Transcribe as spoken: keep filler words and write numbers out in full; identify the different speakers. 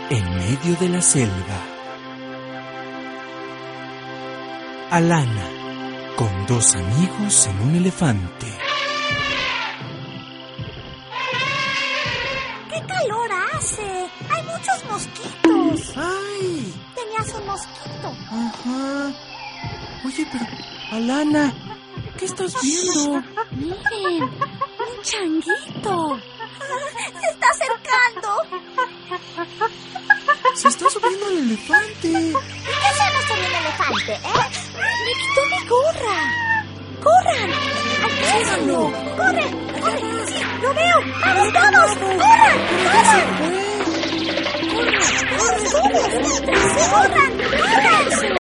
Speaker 1: en medio de la selva. Alana, con dos amigos en un elefante.
Speaker 2: ¡Qué calor hace! ¡Hay muchos mosquitos!
Speaker 1: ¡Ay!
Speaker 2: Tenías un mosquito.
Speaker 1: Ajá. Oye, pero, Alana, ¿qué estás viendo?
Speaker 2: Miren, un changuito. Se está acercando.
Speaker 1: Se está subiendo al elefante.
Speaker 2: ¿Y qué hacemos con el elefante, eh? Me quitó mi gorra. ¡Corran! ¡Alcánzalo! ¡Corre! ¡Corre! ¡Sí, lo veo! ¡Vamos todos! ¡Corran! ¡Corran! ¡Corran! ¡Corran! ¡Corran! ¡Corran!